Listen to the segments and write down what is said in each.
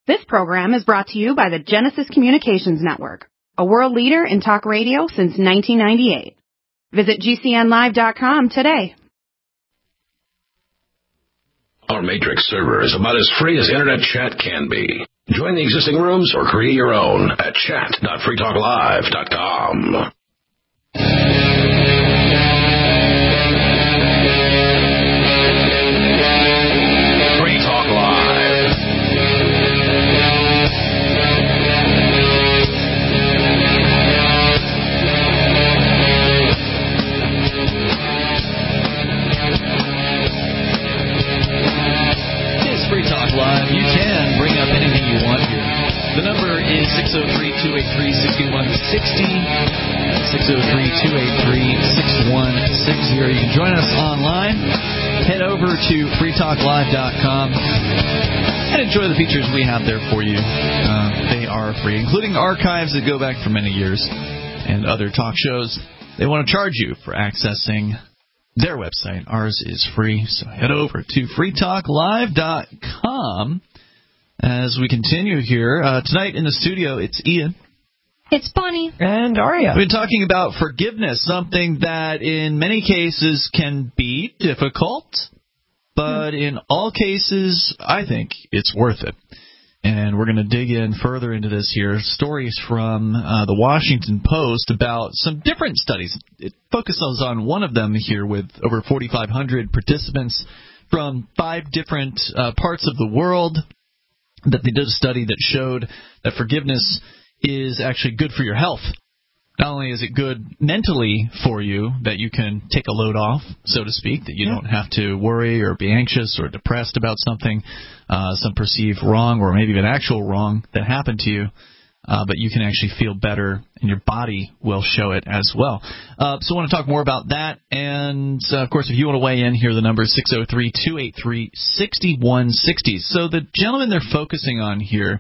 This program is brought to you by the Genesis Communications Network, a world leader in talk radio since 1998. Visit GCNlive.com today. Our Matrix server is about as free as internet chat can be. Join the existing rooms or create your own at chat.freetalklive.com. Free Talk Live. It's Free Talk Live. You can bring up anything you want here. The number is 603-283-6160. 603-283-6160. You can join us online. Head over to freetalklive.com and enjoy the features we have there for you. They are free, including archives that go back for many years and other talk shows. They want to charge you for accessing their website. Ours is free, so head over to freetalklive.com. As we continue here, tonight in the studio, it's Ian. It's Bonnie. And Aria. We've been talking about forgiveness, something that in many cases can be difficult, but in all cases, I think it's worth it. And we're going to dig in further into this here. Stories from the Washington Post about some different studies. It focuses on one of them here with over 4,500 participants from 5 different parts of the world. That they did a study that showed that forgiveness is actually good for your health. Not only is it good mentally for you, that you can take a load off, so to speak, that you don't have to worry or be anxious or depressed about something, some perceived wrong or maybe even actual wrong that happened to you, but you can actually feel better, and your body will show it as well. So I want to talk more about that, and, of course, if you want to weigh in here, the number is 603-283-6160. So the gentleman they're focusing on here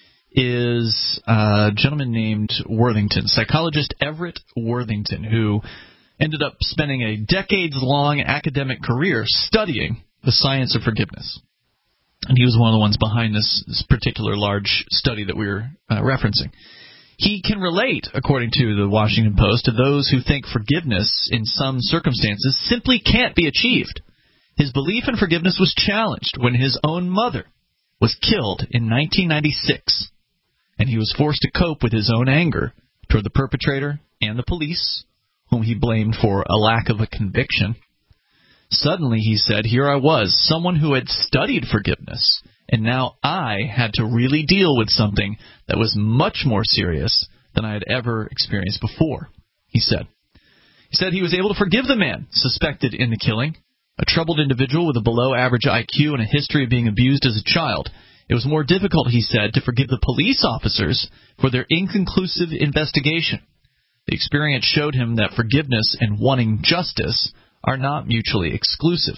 is a gentleman named Worthington, psychologist Everett Worthington, who ended up spending a decades-long academic career studying the science of forgiveness. And he was one of the ones behind this particular large study that we were referencing. He can relate, according to the Washington Post, to those who think forgiveness in some circumstances simply can't be achieved. His belief in forgiveness was challenged when his own mother was killed in 1996, and he was forced to cope with his own anger toward the perpetrator and the police, whom he blamed for a lack of a conviction. Suddenly, he said, here I was, someone who had studied forgiveness, and now I had to really deal with something that was much more serious than I had ever experienced before, he said. He said he was able to forgive the man suspected in the killing, a troubled individual with a below-average IQ and a history of being abused as a child. It was more difficult, he said, to forgive the police officers for their inconclusive investigation. The experience showed him that forgiveness and wanting justice are not mutually exclusive.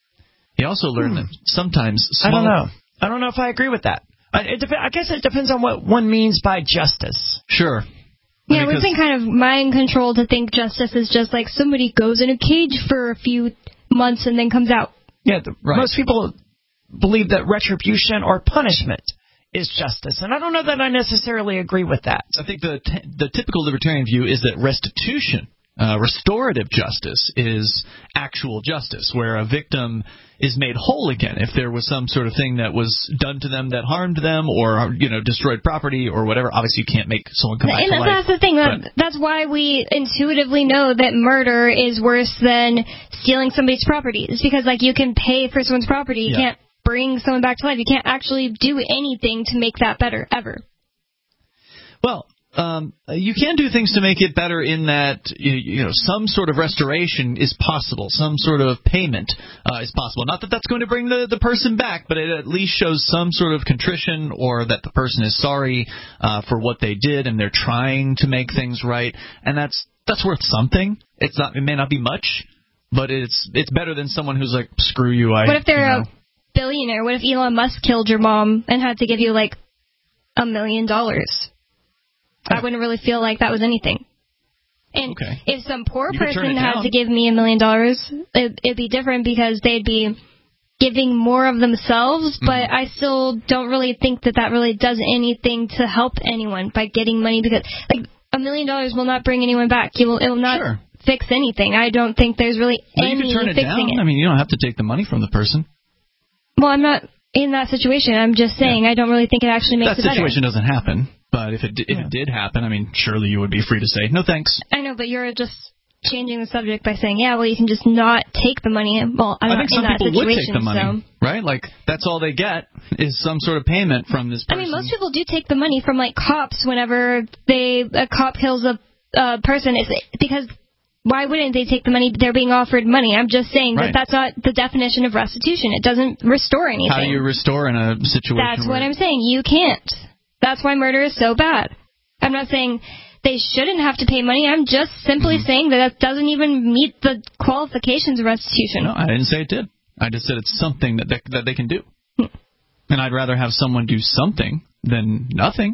He also learned that sometimes small... I don't know if I agree with that. I guess it depends on what one means by justice. Sure. Yeah, we've been kind of mind-controlled to think justice is just like somebody goes in a cage for a few months and then comes out. Yeah, most people believe that retribution or punishment is justice, and I don't know that I necessarily agree with that. I think the typical libertarian view is that restitution, restorative justice, is actual justice, where a victim is made whole again if there was some sort of thing that was done to them that harmed them or, destroyed property or whatever. Obviously, you can't make someone come back to life. And that's the thing. That's why we intuitively know that murder is worse than stealing somebody's property. It's because, you can pay for someone's property. You can't bring someone back to life. You can't actually do anything to make that better, ever. Well, you can do things to make it better in that, some sort of restoration is possible. Some sort of payment is possible. Not that that's going to bring the person back, but it at least shows some sort of contrition or that the person is sorry for what they did and they're trying to make things right. And that's worth something. It may not be much, but it's better than someone who's like, screw you. What if they're a billionaire? What if Elon Musk killed your mom and had to give you $1 million? I wouldn't really feel like that was anything. And if some poor person had to give me $1 million, it'd be different because they'd be giving more of themselves, but I still don't really think that really does anything to help anyone by getting money, because like $1 million will not bring anyone back. It will not fix anything. I don't think there's really any you can turn it fixing down. it. I mean, you don't have to take the money from the person. Well, I'm not in that situation. I'm just saying I don't really think it actually makes it better. That situation doesn't happen, but if it did happen, I mean, surely you would be free to say, no thanks. I know, but you're just changing the subject by saying, yeah, well, you can just not take the money. Well, I'm I not think some in that people would situation, take the money, so. right? Like, that's all they get is some sort of payment from this person. I mean, most people do take the money from, like, cops whenever a cop kills a person. It's because why wouldn't they take the money? They're being offered money. I'm just saying that that's not the definition of restitution. It doesn't restore anything. How do you restore in a situation That's what I'm saying. You can't. That's why murder is so bad. I'm not saying they shouldn't have to pay money. I'm just simply saying that doesn't even meet the qualifications of restitution. No, I didn't say it did. I just said it's something that they can do. And I'd rather have someone do something than nothing.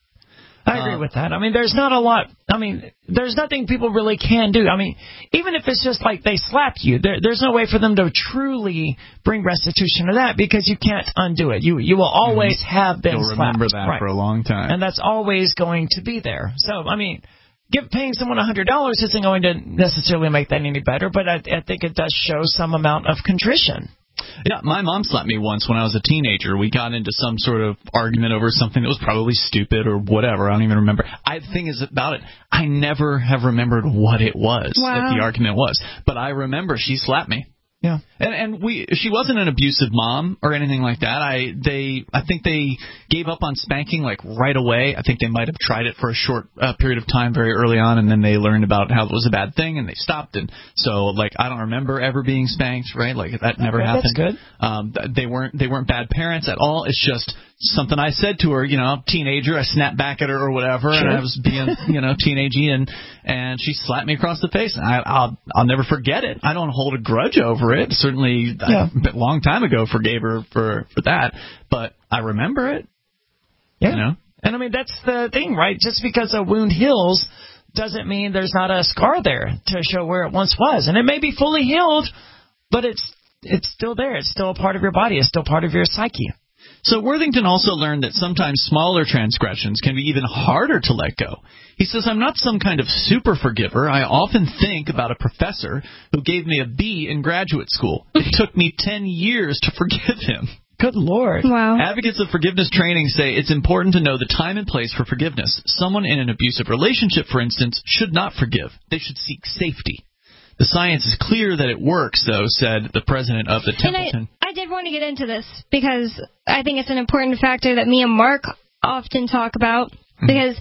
I agree with that. I mean, there's not a lot. I mean, there's nothing people really can do. I mean, even if it's just like they slapped you, there's no way for them to truly bring restitution to that, because you can't undo it. You will always have been slapped. You'll remember that for a long time. And that's always going to be there. So, I mean, paying someone $100 isn't going to necessarily make that any better, but I think it does show some amount of contrition. Yeah, my mom slapped me once when I was a teenager. We got into some sort of argument over something that was probably stupid or whatever. I don't even remember. The thing is about it, I never have remembered what it was that the argument was. But I remember she slapped me. Yeah, and she wasn't an abusive mom or anything like that. I think they gave up on spanking like right away. I think they might have tried it for a short period of time very early on, and then they learned about how it was a bad thing and they stopped. And so like I don't remember ever being spanked, right? Like that never happened. That's good. They weren't bad parents at all. It's just something I said to her, teenager. I snapped back at her or whatever, and I was being, teenagey, and she slapped me across the face. And I'll never forget it. I don't hold a grudge over it. Certainly, a long time ago forgave her for that, but I remember it. Yeah. And I mean, that's the thing, right? Just because a wound heals doesn't mean there's not a scar there to show where it once was. And it may be fully healed, but it's still there. It's still a part of your body. It's still part of your psyche. So Worthington also learned that sometimes smaller transgressions can be even harder to let go. He says, I'm not some kind of super forgiver. I often think about a professor who gave me a B in graduate school. It took me 10 years to forgive him. Good Lord. Wow. Advocates of forgiveness training say it's important to know the time and place for forgiveness. Someone in an abusive relationship, for instance, should not forgive. They should seek safety. The science is clear that it works, though, said the president of the Templeton. And I did want to get into this because I think it's an important factor that me and Mark often talk about. Because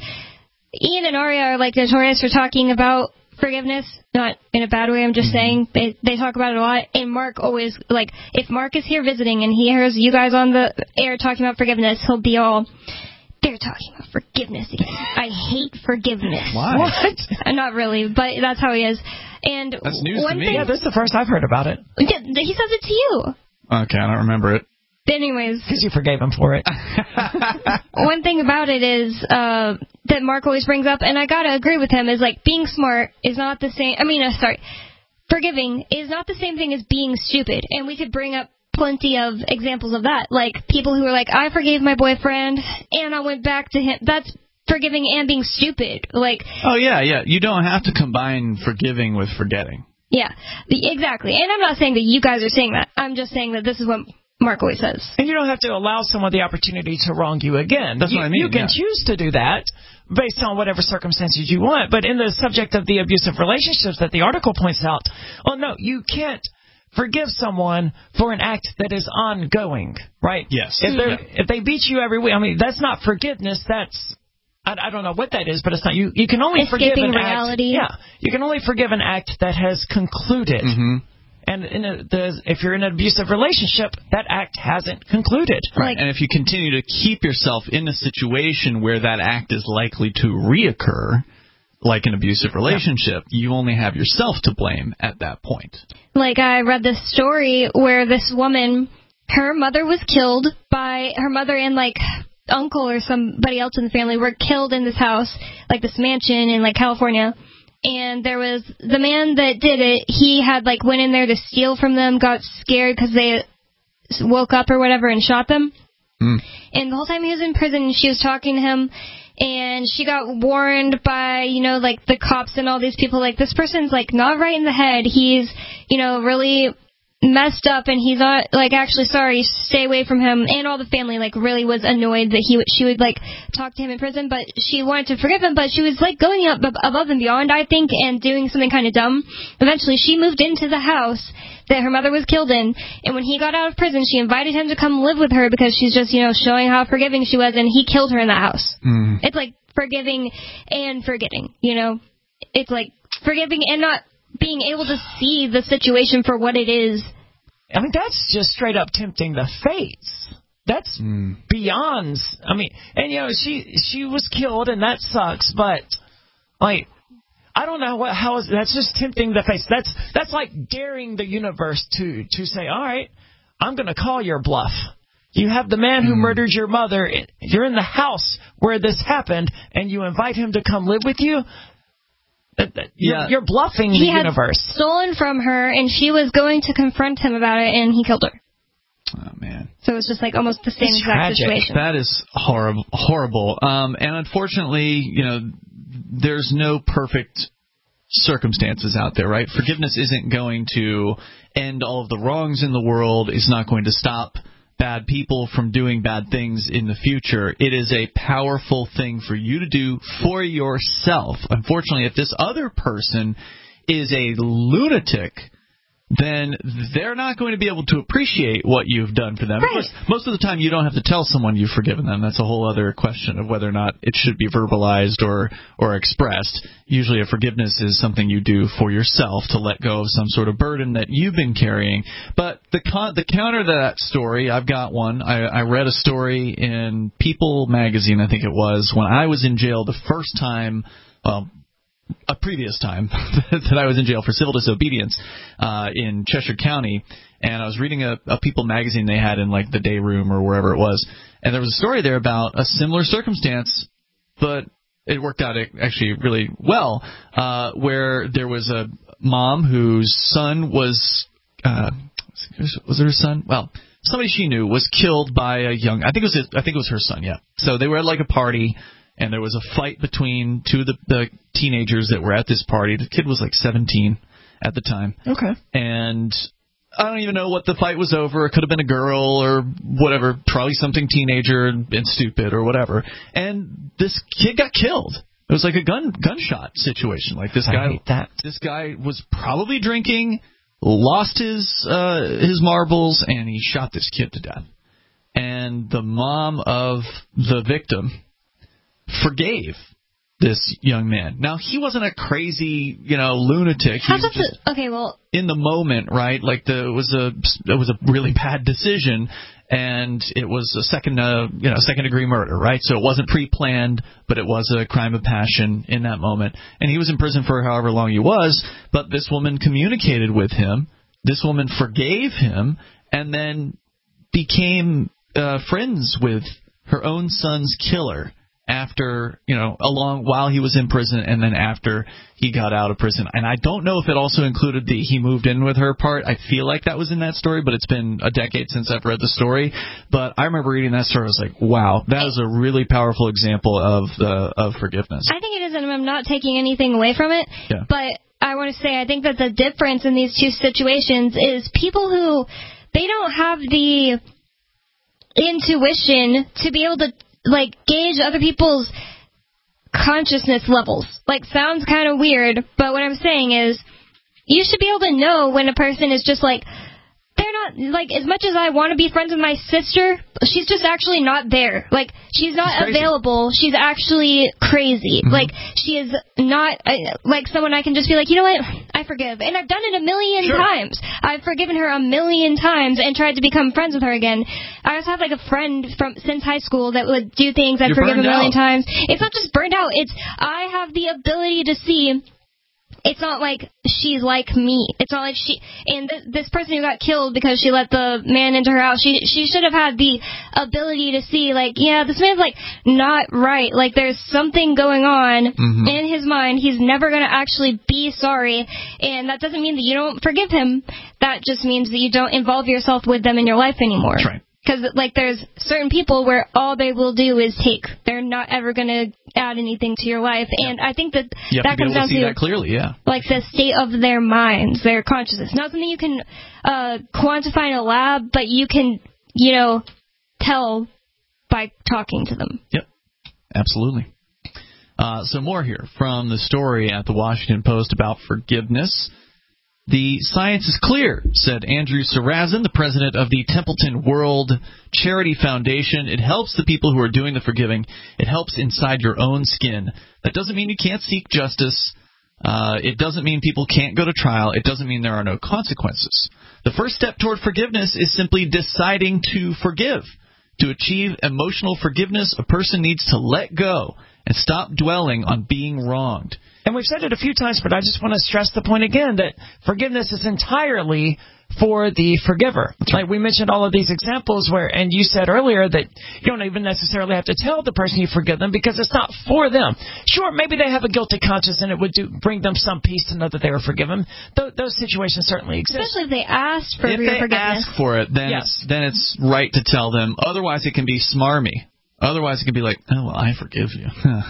Ian and Aria are like notorious for talking about forgiveness, not in a bad way. I'm just saying they talk about it a lot. And Mark always, like, if Mark is here visiting and he hears you guys on the air talking about forgiveness, he'll be all, they're talking about forgiveness again. I hate forgiveness. Why? What? Not really, but that's how he is. And that's news to me. Yeah, this is the first I've heard about it. Yeah, he says it to you. Okay, I don't remember it. Anyways. Because you forgave him for it. One thing about it is that Mark always brings up, and I got to agree with him, is like being smart is not the same. Forgiving is not the same thing as being stupid. And we could bring up plenty of examples of that. Like people who are like, I forgave my boyfriend and I went back to him. That's forgiving and being stupid. Like, oh, yeah. You don't have to combine forgiving with forgetting. Yeah, exactly. And I'm not saying that you guys are saying that. I'm just saying that this is what Mark always says. And you don't have to allow someone the opportunity to wrong you again. That's what I mean. You can choose to do that based on whatever circumstances you want. But in the subject of the abusive relationships that the article points out, well, no, you can't forgive someone for an act that is ongoing, right? Yes. If they beat you every week, I mean, that's not forgiveness. That's, I don't know what that is, but it's not. You can only forgive an reality. act. Yeah, you can only forgive an act that has concluded. Mm-hmm. And if you're in an abusive relationship, that act hasn't concluded. Right. And if you continue to keep yourself in a situation where that act is likely to reoccur, like an abusive relationship, you only have yourself to blame at that point. Like I read this story where this woman, her mother was killed by her mother and like uncle or somebody else in the family were killed in this house, like this mansion in like California. And there was the man that did it. He had like went in there to steal from them, got scared because they woke up or whatever and shot them. And the whole time he was in prison, she was talking to him, and she got warned by, like, the cops and all these people, like, this person's, like, not right in the head. He's, really messed up, and he's not, like, actually sorry, stay away from him. And all the family, like, really was annoyed that she would, like, talk to him in prison, but she wanted to forgive him, but she was, like, going up above and beyond, I think, and doing something kind of dumb. Eventually, she moved into the house that her mother was killed in, and when he got out of prison, she invited him to come live with her because she's just, showing how forgiving she was, and he killed her in that house. It's like forgiving and forgetting, It's like forgiving and not being able to see the situation for what it is. I mean, that's just straight up tempting the fates. That's beyond. I mean, and she was killed, and that sucks. But like, I don't know how is that's just tempting the fates. That's like daring the universe to say, all right, I'm going to call your bluff. You have the man who murdered your mother. You're in the house where this happened, and you invite him to come live with you. You're bluffing the universe. He had stolen from her, and she was going to confront him about it, and he killed her. Oh, man. So it's just like almost the same exact situation. That is horrible. And unfortunately, there's no perfect circumstances out there, right? Forgiveness isn't going to end all of the wrongs in the world. It's not going to stop bad people from doing bad things in the future. It is a powerful thing for you to do for yourself. Unfortunately, if this other person is a lunatic, then they're not going to be able to appreciate what you've done for them. Right. Of course, most of the time you don't have to tell someone you've forgiven them. That's a whole other question of whether or not it should be verbalized or expressed. Usually a forgiveness is something you do for yourself to let go of some sort of burden that you've been carrying. But the counter to that story, I've got one. I read a story in People magazine, I think it was, when I was in jail the first time, a previous time that I was in jail for civil disobedience in Cheshire County, and I was reading a People magazine they had in like the day room or wherever it was, and there was a story there about a similar circumstance, but it worked out actually really well, where there was a mom whose son was it her son? Well, somebody she knew was killed by a young. I think it was her son. Yeah. So they were at like a party. And there was a fight between two of the teenagers that were at this party. The kid was like 17 at the time. Okay. And I don't even know what the fight was over. It could have been a girl or whatever, probably something teenager and stupid or whatever. And this kid got killed. It was like a gunshot situation. Like this guy. I hate that. This guy was probably drinking, lost his marbles, and he shot this kid to death. And the mom of the victim forgave this young man. Now, he wasn't a crazy, lunatic. He was just in the moment, right? Like it was a really bad decision, and it was a second degree murder, right? So it wasn't pre-planned, but it was a crime of passion in that moment. And he was in prison for however long he was, but this woman communicated with him. This woman forgave him, and then became friends with her own son's killer. After, while he was in prison and then after he got out of prison. And I don't know if it also included the he moved in with her part. I feel like that was in that story, but it's been a decade since I've read the story. But I remember reading that story. I was like, wow, that is a really powerful example of forgiveness. I think it is, and I'm not taking anything away from it. Yeah. But I want to say I think that the difference in these two situations is people who, they don't have the intuition to be able to gauge other people's consciousness levels. Sounds kind of weird, but what I'm saying is you should be able to know when a person is just they're not, as much as I want to be friends with my sister, she's just actually not there. She's not available. She's actually crazy. Mm-hmm. She is not, someone I can just be like, you know what, I forgive. And I've done it a million times. I've forgiven her a million times and tried to become friends with her again. I also have, a friend since high school that would do things I'd forgive a million times. It's not just burned out. It's, I have the ability to see it's not like she's like me. It's not like this person who got killed because she let the man into her house, she should have had the ability to see, like, yeah, this man's, like, not right. Like, there's something going on in his mind. He's never going to actually be sorry. And that doesn't mean that you don't forgive him. That just means that you don't involve yourself with them in your life anymore. That's right. Because, like, there's certain people where all they will do is take. They're not ever going to add anything to your life. And I think that comes down to that clearly, like, the state of their minds, their consciousness. Not something you can quantify in a lab, but you can, tell by talking to them. Yep, absolutely. Some more here from the story at the Washington Post about forgiveness. The science is clear, said Andrew Sarrazin, the president of the Templeton World Charity Foundation. It helps the people who are doing the forgiving. It helps inside your own skin. That doesn't mean you can't seek justice. It doesn't mean people can't go to trial. It doesn't mean there are no consequences. The first step toward forgiveness is simply deciding to forgive. To achieve emotional forgiveness, a person needs to let go and stop dwelling on being wronged. And we've said it a few times, but I just want to stress the point again that forgiveness is entirely for the forgiver. Like we mentioned all of these examples where, and you said earlier that you don't even necessarily have to tell the person you forgive them because it's not for them. Sure, maybe they have a guilty conscience and it would bring them some peace to know that they were forgiven. Those situations certainly exist. Especially if they asked for your forgiveness. If they ask for it, then it's right to tell them. Otherwise, it can be smarmy. Otherwise, it can be like, oh, well, I forgive you.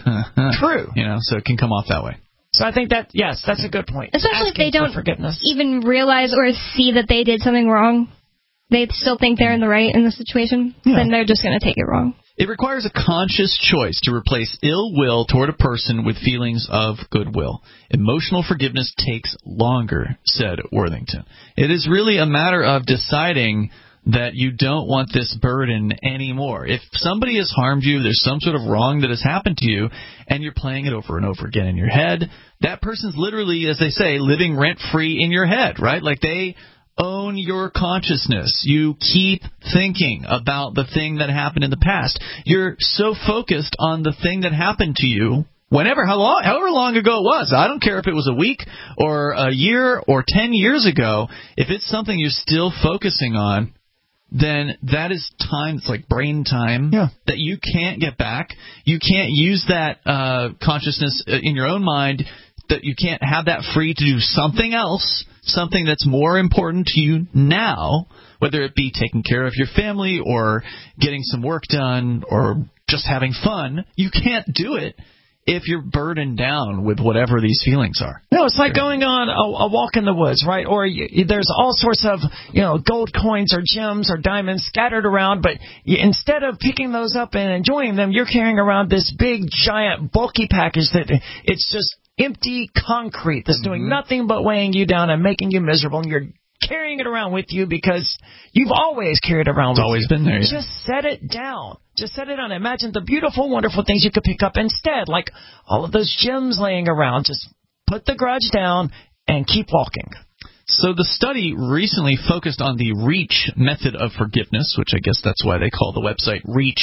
True. So it can come off that way. So I think that, yes, that's a good point. Especially if they don't even realize or see that they did something wrong. They still think they're in the right in the situation. Yeah. Then they're just going to take it wrong. It requires a conscious choice to replace ill will toward a person with feelings of goodwill. Emotional forgiveness takes longer, said Worthington. It is really a matter of deciding that you don't want this burden anymore. If somebody has harmed you, there's some sort of wrong that has happened to you, and you're playing it over and over again in your head, that person's literally, as they say, living rent-free in your head, right? Like they own your consciousness. You keep thinking about the thing that happened in the past. You're so focused on the thing that happened to you however long ago it was. I don't care if it was a week or a year or 10 years ago. If it's something you're still focusing on, then that is time, it's like brain time, that you can't get back. You can't use that consciousness in your own mind, that you can't have that free to do something else, something that's more important to you now, whether it be taking care of your family or getting some work done or just having fun. You can't do it if you're burdened down with whatever these feelings are. No, it's like going on a walk in the woods, right? Or there's all sorts of, gold coins or gems or diamonds scattered around, but instead of picking those up and enjoying them, you're carrying around this big, giant, bulky package that it's just empty concrete that's doing nothing but weighing you down and making you miserable, and you're carrying it around with you because you've always carried it around with you. It's always been there. Just set it down. Just set it down. Imagine the beautiful, wonderful things you could pick up instead, like all of those gems laying around. Just put the grudge down and keep walking. So the study recently focused on the REACH method of forgiveness, which I guess that's why they call the website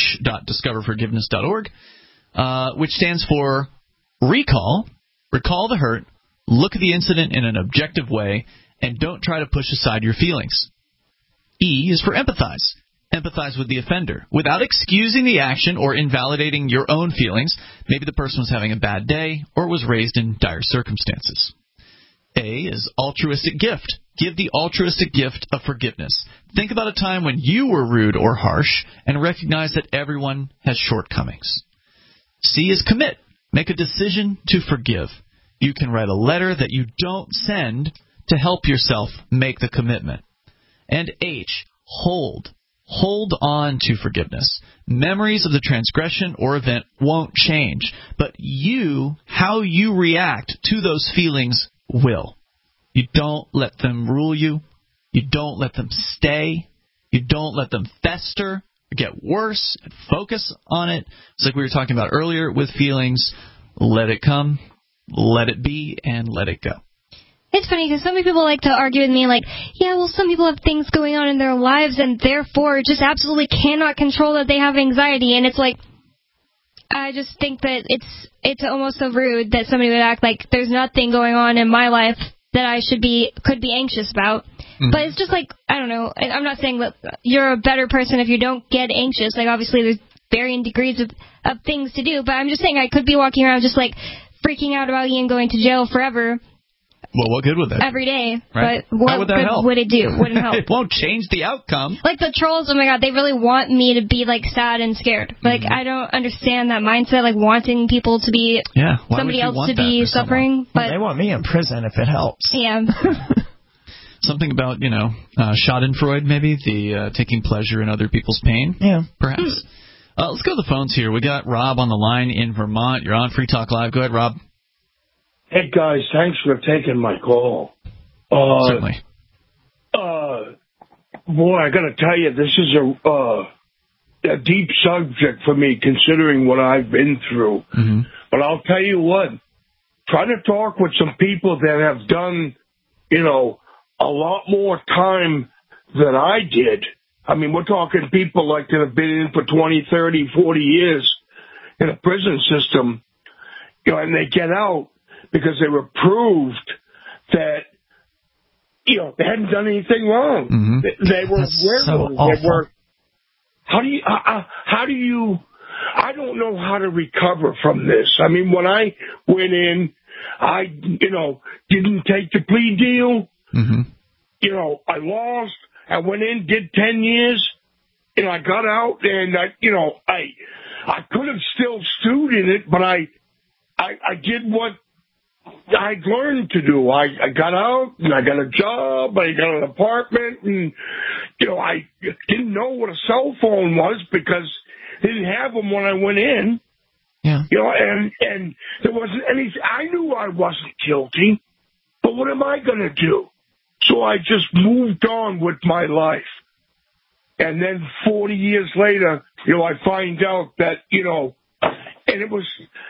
reach.discoverforgiveness.org, which stands for recall the hurt, look at the incident in an objective way, and don't try to push aside your feelings. E is for empathize. Empathize with the offender without excusing the action or invalidating your own feelings. Maybe the person was having a bad day or was raised in dire circumstances. A is altruistic gift. Give the altruistic gift of forgiveness. Think about a time when you were rude or harsh and recognize that everyone has shortcomings. C is commit. Make a decision to forgive. You can write a letter that you don't send to help yourself make the commitment. And H, hold. Hold on to forgiveness. Memories of the transgression or event won't change, but how you react to those feelings will. You don't let them rule you. You don't let them stay. You don't let them fester or get worse and focus on it. It's like we were talking about earlier with feelings. Let it come, let it be, and let it go. It's funny because so many people like to argue with me like, yeah, well, some people have things going on in their lives and therefore just absolutely cannot control that they have anxiety. And it's like, I just think that it's almost so rude that somebody would act like there's nothing going on in my life that I could be anxious about. Mm-hmm. But it's just like, I don't know. I'm not saying that you're a better person if you don't get anxious. Like, obviously, there's varying degrees of things to do. But I'm just saying I could be walking around just, like, freaking out about Ian going to jail forever. Well, what good would that every day, right? But what would that good help? would it do? Wouldn't help. It won't change the outcome. Like the trolls, oh my God, they really want me to be like sad and scared. Like I don't understand that mindset, like wanting people to be somebody else to be suffering. But they want me in prison if it helps. Yeah. Something about Schadenfreude, maybe the taking pleasure in other people's pain. Yeah, perhaps. Let's go to the phones here. We got Rob on the line in Vermont. You're on Free Talk Live. Go ahead, Rob. Hey, guys, thanks for taking my call. Certainly. Boy, I got to tell you, this is a deep subject for me, considering what I've been through. Mm-hmm. But I'll tell you what, try to talk with some people that have done, a lot more time than I did. I mean, we're talking people like that have been in for 20, 30, 40 years in a prison system, and they get out because they were proved that, they hadn't done anything wrong. Mm-hmm. They were werewolves. So they were. How do you? I don't know how to recover from this. I mean, when I went in, I didn't take the plea deal. Mm-hmm. I lost. I went in, did 10 years. I got out, and I could have still stewed in it, but I did what I'd learned to do. I got out, and I got a job, I got an apartment, and, I didn't know what a cell phone was because they didn't have them when I went in. Yeah. And there wasn't anything. I knew I wasn't guilty, but what am I going to do? So I just moved on with my life. And then 40 years later, I find out that, and it was,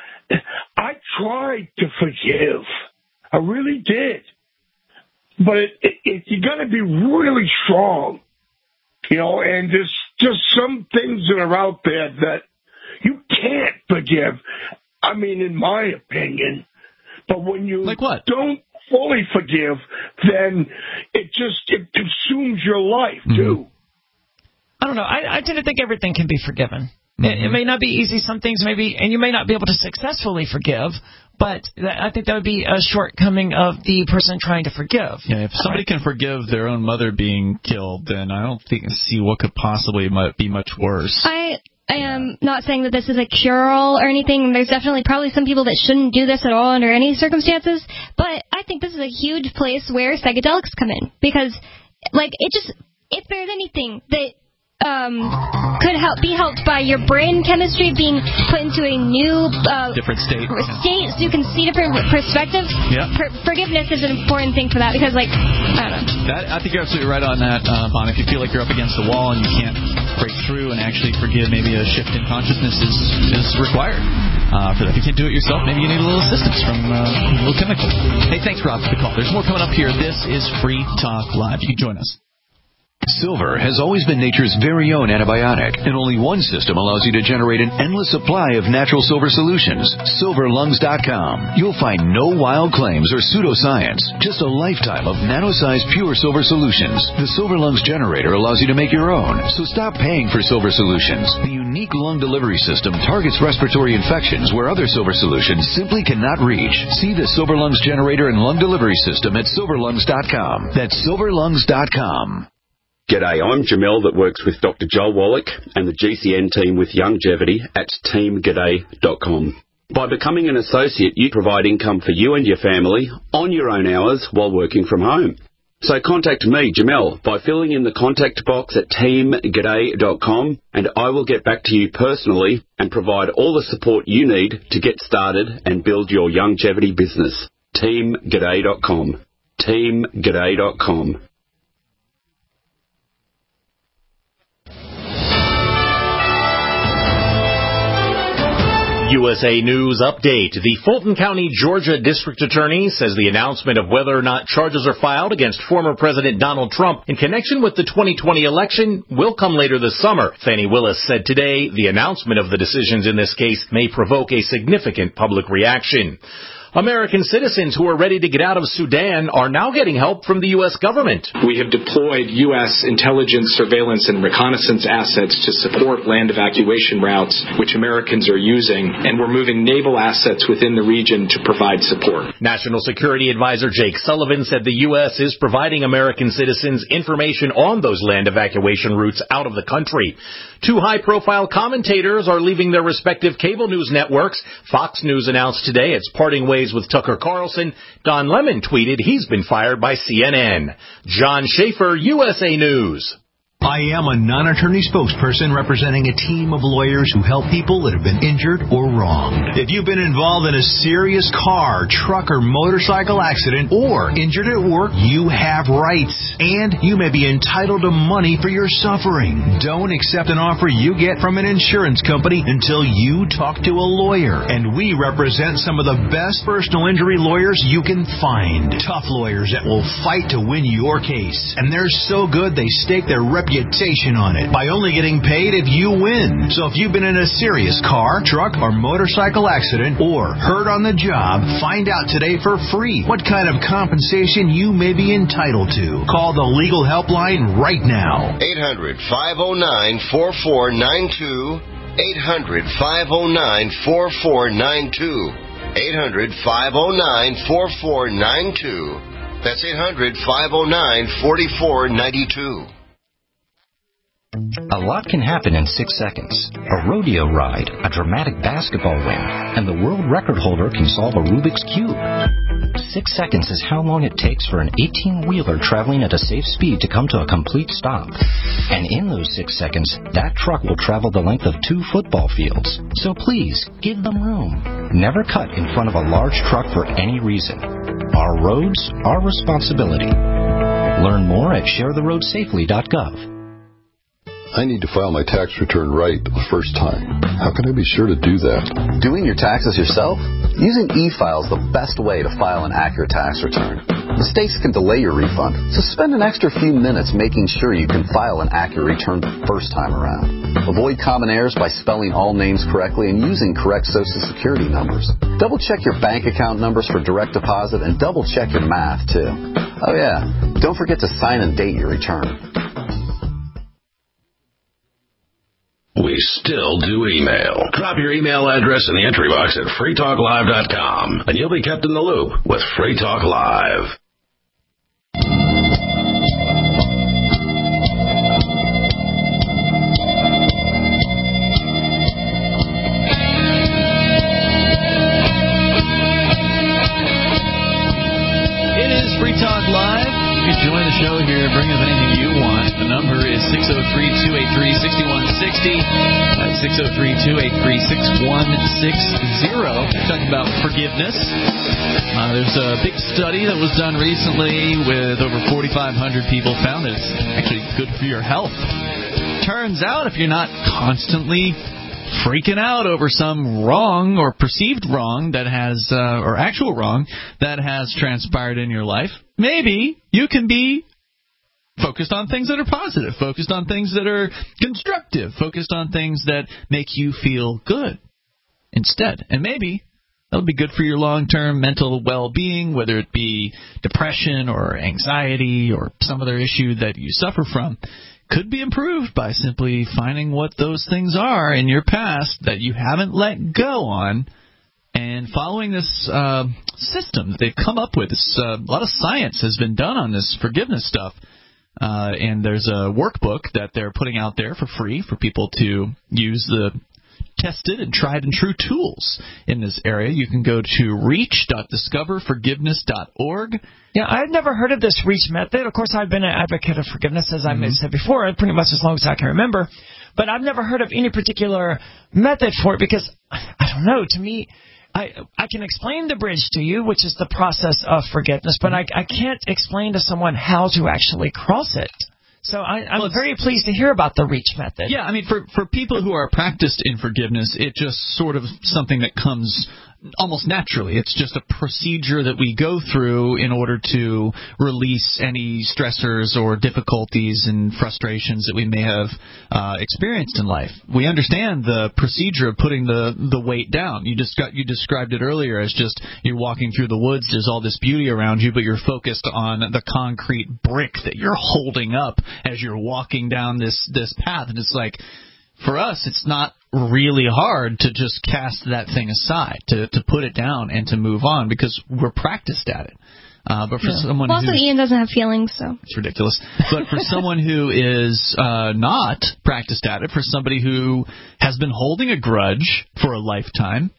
I tried to forgive. I really did. But you got to be really strong, and there's just some things that are out there that you can't forgive. I mean, in my opinion. But when you like what? Don't fully forgive, then it consumes your life, too. I don't know. I tend to think everything can be forgiven. Mm-hmm. It may not be easy, some things maybe, and you may not be able to successfully forgive, but I think that would be a shortcoming of the person trying to forgive. Yeah, if somebody can forgive their own mother being killed, then I don't see what could possibly be much worse. I am not saying that this is a cure-all or anything. There's definitely probably some people that shouldn't do this at all under any circumstances, but I think this is a huge place where psychedelics come in, because, if there's anything that could be helped by your brain chemistry being put into a new different state so you can see different perspectives. Yeah. Forgiveness is an important thing for that, because I don't know. I think you're absolutely right on that, Bon. If you feel like you're up against the wall and you can't break through and actually forgive, maybe a shift in consciousness is required for that. If you can't do it yourself, maybe you need a little assistance from a little chemical. Hey, thanks, Rob, for the call. There's more coming up here. This is Free Talk Live. You can join us. Silver has always been nature's very own antibiotic, and only one system allows you to generate an endless supply of natural silver solutions. SilverLungs.com. You'll find no wild claims or pseudoscience, just a lifetime of nano-sized pure silver solutions. The Silver Lungs generator allows you to make your own, so stop paying for silver solutions. The unique lung delivery system targets respiratory infections where other silver solutions simply cannot reach. See the Silver Lungs generator and lung delivery system at SilverLungs.com. That's SilverLungs.com. G'day, I'm Jamel that works with Dr. Joel Wallach and the GCN team with Youngevity at teamg'day.com. By becoming an associate, you provide income for you and your family on your own hours while working from home. So contact me, Jamel, by filling in the contact box at teamg'day.com, and I will get back to you personally and provide all the support you need to get started and build your Youngevity business. teamg'day.com. teamg'day.com. USA News Update. The Fulton County, Georgia District Attorney says the announcement of whether or not charges are filed against former President Donald Trump in connection with the 2020 election will come later this summer. Fannie Willis said today the announcement of the decisions in this case may provoke a significant public reaction. American citizens who are ready to get out of Sudan are now getting help from the U.S. government. We have deployed U.S. intelligence, surveillance, and reconnaissance assets to support land evacuation routes, which Americans are using, and we're moving naval assets within the region to provide support. National Security Advisor Jake Sullivan said the U.S. is providing American citizens information on those land evacuation routes out of the country. Two high-profile commentators are leaving their respective cable news networks. Fox News announced today it's parting ways with Tucker Carlson. Don Lemon tweeted he's been fired by CNN. John Schaefer, USA News. I am a non-attorney spokesperson representing a team of lawyers who help people that have been injured or wronged. If you've been involved in a serious car, truck, or motorcycle accident or injured at work, you have rights, and you may be entitled to money for your suffering. Don't accept an offer you get from an insurance company until you talk to a lawyer, and we represent some of the best personal injury lawyers you can find. Tough lawyers that will fight to win your case, and they're so good they stake their reputation on it by only getting paid if you win. So if you've been in a serious car, truck, or motorcycle accident or hurt on the job, find out today for free what kind of compensation you may be entitled to. Call the legal helpline right now. 800-509-4492. 800-509-4492. 800-509-4492. That's 800-509-4492. A lot can happen in 6 seconds. A rodeo ride, a dramatic basketball win, and the world record holder can solve a Rubik's Cube. 6 seconds is how long it takes for an 18-wheeler traveling at a safe speed to come to a complete stop. And in those 6 seconds, that truck will travel the length of 2 football fields. So please, give them room. Never cut in front of a large truck for any reason. Our roads, our responsibility. Learn more at sharetheroadsafely.gov. I need to file my tax return right the first time. How can I be sure to do that? Doing your taxes yourself? Using e-file is the best way to file an accurate tax return. Mistakes can delay your refund, so spend an extra few minutes making sure you can file an accurate return the first time around. Avoid common errors by spelling all names correctly and using correct Social Security numbers. Double-check your bank account numbers for direct deposit and double-check your math, too. Oh, yeah, don't forget to sign and date your return. We still do email. Drop your email address in the entry box at freetalklive.com, and you'll be kept in the loop with Free Talk Live. It is Free Talk Live. You can join the show here, bring up anything you want. The number is 603-283-6160. That's 603-283-6160. We're talking about forgiveness. There's a big study that was done recently with over 4,500 people found that it's actually good for your health. Turns out if you're not constantly freaking out over some wrong or perceived wrong that has, or actual wrong that has transpired in your life, maybe you can be focused on things that are positive, focused on things that are constructive, focused on things that make you feel good instead. And maybe that'll be good for your long-term mental well-being, whether it be depression or anxiety or some other issue that you suffer from. Could be improved by simply finding what those things are in your past that you haven't let go on and following this system that they've come up with. A lot of science has been done on this forgiveness stuff. And there's a workbook that they're putting out there for free for people to use the tested and tried and true tools in this area. You can go to reach.discoverforgiveness.org. Yeah, I've never heard of this REACH method. Of course, I've been an advocate of forgiveness, as I said before, pretty much as long as I can remember. But I've never heard of any particular method for it because, I don't know, to me, I can explain the bridge to you, which is the process of forgiveness, but I can't explain to someone how to actually cross it. So I'm very pleased to hear about the REACH method. Yeah, I mean, for people who are practiced in forgiveness, it just sort of something that comes almost naturally. It's just a procedure that we go through in order to release any stressors or difficulties and frustrations that we may have experienced in life. We understand the procedure of putting the weight down. You described it earlier as just you're walking through the woods, there's all this beauty around you, but you're focused on the concrete brick that you're holding up as you're walking down this path. And it's like, for us, it's not really hard to just cast that thing aside, to put it down and to move on because we're practiced at it. But for someone also, Ian doesn't have feelings, so it's ridiculous. But for someone who is not practiced at it, for somebody who has been holding a grudge for a lifetime,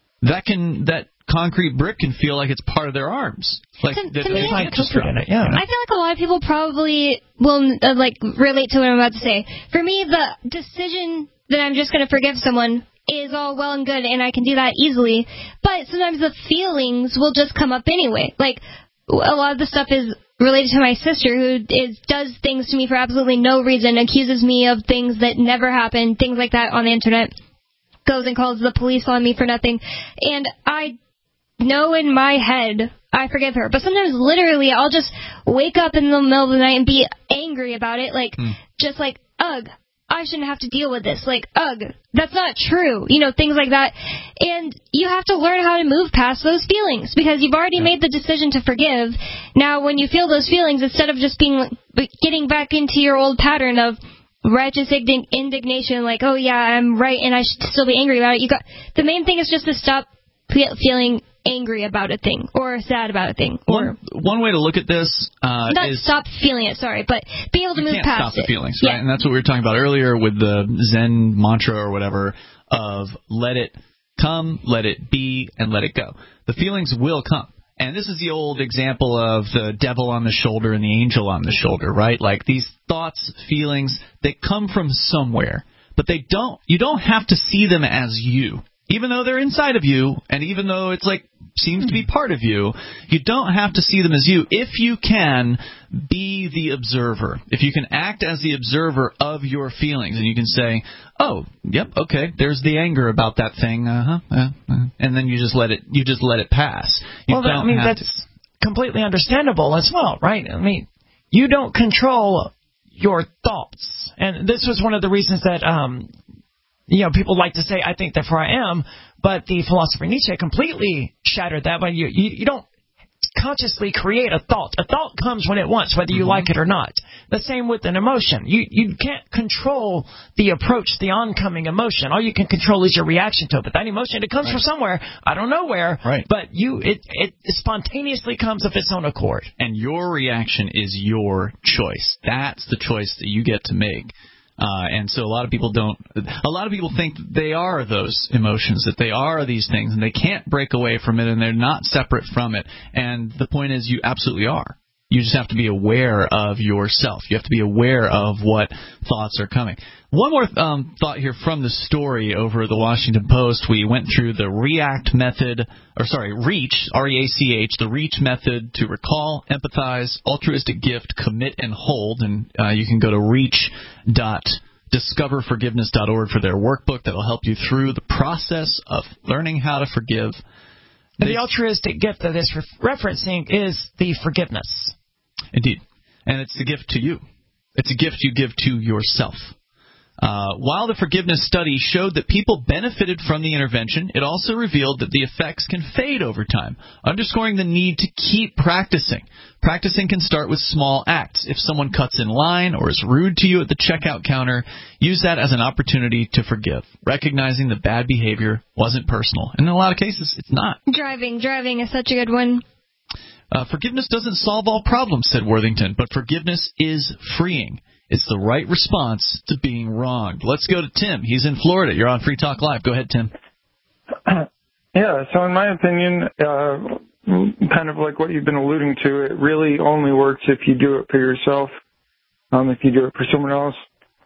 that concrete brick can feel like it's part of their arms. Like to they me, find comfort in it. Yeah. I feel like a lot of people probably will relate to what I'm about to say. For me, the decision that I'm just going to forgive someone is all well and good, and I can do that easily. But sometimes the feelings will just come up anyway. Like, a lot of the stuff is related to my sister, who does things to me for absolutely no reason, accuses me of things that never happened, things like that on the internet, goes and calls the police on me for nothing. And I know in my head I forgive her. But sometimes literally I'll just wake up in the middle of the night and be angry about it, just like, ugh, I shouldn't have to deal with this. Like, ugh, that's not true. You know, things like that. And you have to learn how to move past those feelings because you've already made the decision to forgive. Now, when you feel those feelings, instead of just getting back into your old pattern of righteous indignation, like, oh, yeah, I'm right and I should still be angry about it, the main thing is just to stop feeling angry about a thing or sad about a thing. Or one way to look at this is stop feeling it, but be able to move past it. You can't stop the feelings, right? And that's what we were talking about earlier with the Zen mantra or whatever of let it come, let it be, and let it go. The feelings will come. And this is the old example of the devil on the shoulder and the angel on the shoulder, right? Like these thoughts, feelings, they come from somewhere, but you don't have to see them as you. Even though they're inside of you, and even though it's like seems to be part of you, you don't have to see them as you. If you can be the observer, if you can act as the observer of your feelings, and you can say, "Oh, yep, okay, there's the anger about that thing," and then you just let it pass. That's completely understandable as well, right? I mean, you don't control your thoughts, and this was one of the reasons that people like to say, I think, therefore I am, but the philosopher Nietzsche completely shattered that. But you don't consciously create a thought. A thought comes when it wants, whether you like it or not. The same with an emotion. You can't control the approach, the oncoming emotion. All you can control is your reaction to it. But that emotion, it comes from somewhere. I don't know where, but it spontaneously comes of its own accord. And your reaction is your choice. That's the choice that you get to make. And so a lot of people think they are those emotions, that they are these things, and they can't break away from it, and they're not separate from it. And the point is, you absolutely are. You just have to be aware of yourself. You have to be aware of what thoughts are coming. One more thought here from the story over at the Washington Post. We went through the REACH method, REACH, R-E-A-C-H, the REACH method to recall, empathize, altruistic gift, commit, and hold. And you can go to reach.discoverforgiveness.org for their workbook that will help you through the process of learning how to forgive. And the altruistic gift that it's referencing is the forgiveness. Indeed. And it's the gift to you. It's a gift you give to yourself. While the forgiveness study showed that people benefited from the intervention, it also revealed that the effects can fade over time, underscoring the need to keep practicing. Practicing can start with small acts. If someone cuts in line or is rude to you at the checkout counter, use that as an opportunity to forgive, recognizing the bad behavior wasn't personal. And in a lot of cases, it's not. Driving is such a good one. Forgiveness doesn't solve all problems, said Worthington, but forgiveness is freeing. It's the right response to being wronged. Let's go to Tim. He's in Florida. You're on Free Talk Live. Go ahead, Tim. Yeah, so in my opinion, kind of like what you've been alluding to, it really only works if you do it for yourself. If you do it for someone else,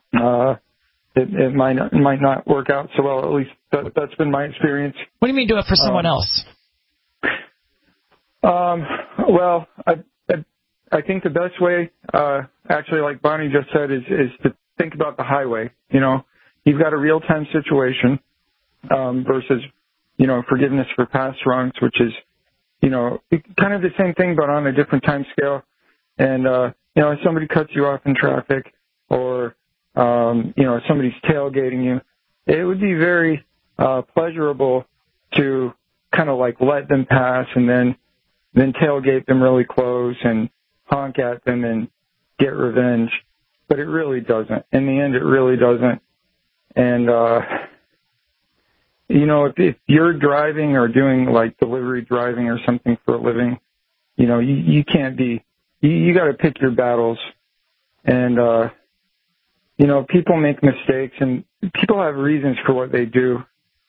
it might not work out so well. At least that's been my experience. What do you mean do it for someone else? Well, I think the best way, actually, like Bonnie just said, is to think about the highway. You know, you've got a real-time situation versus, you know, forgiveness for past wrongs, which is, you know, kind of the same thing but on a different time scale. And, you know, if somebody cuts you off in traffic or, you know, if somebody's tailgating you, it would be very pleasurable to kind of like let them pass and then tailgate them really close and honk at them and get revenge. But it really doesn't. In the end, it really doesn't. And, you know, if you're driving or doing like delivery driving or something for a living, you know, you can't be, you got to pick your battles. And, you know, people make mistakes and people have reasons for what they do.